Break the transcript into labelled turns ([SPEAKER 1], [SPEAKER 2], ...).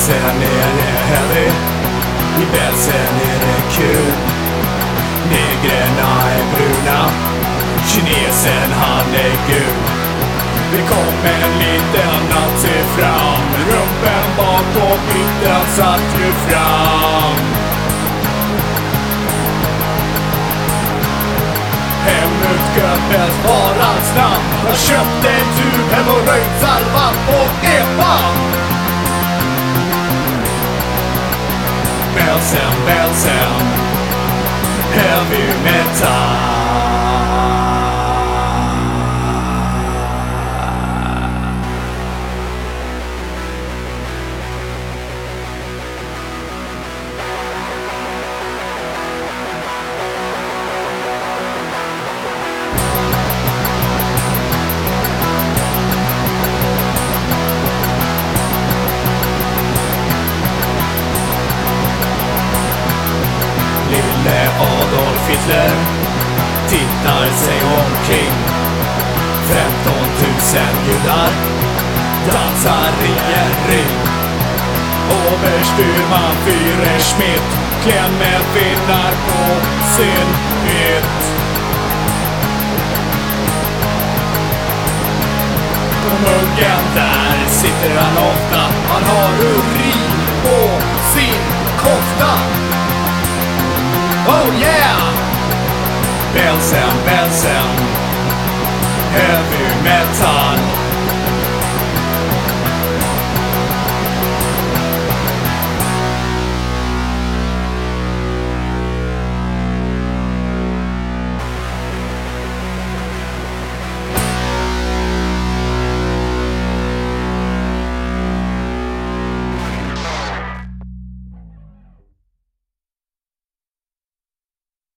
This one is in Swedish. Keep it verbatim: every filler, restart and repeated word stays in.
[SPEAKER 1] bälsen är det heavy, i bälsen är det kul. Negrerna är bruna, kinesen han är gul. Vi kom en liten nazi fram, rumpen bak och mitten satt ju fram. Hemut Göbbels var hans namn. Jag köpte en tub hemorröjdsalva på Epa. Bälsen, bälsen, heavy metal. Lille Adolf Hitler tittar sig omkring. femton tusen judar dansar i en ring. Oberstyrman Führer Schmidt klämmer finnar på sin mitt. På muggen där sitter han ofta. Han har urin på sin kofta. Oh yeah! Bälsen, bälsen, heavy metal.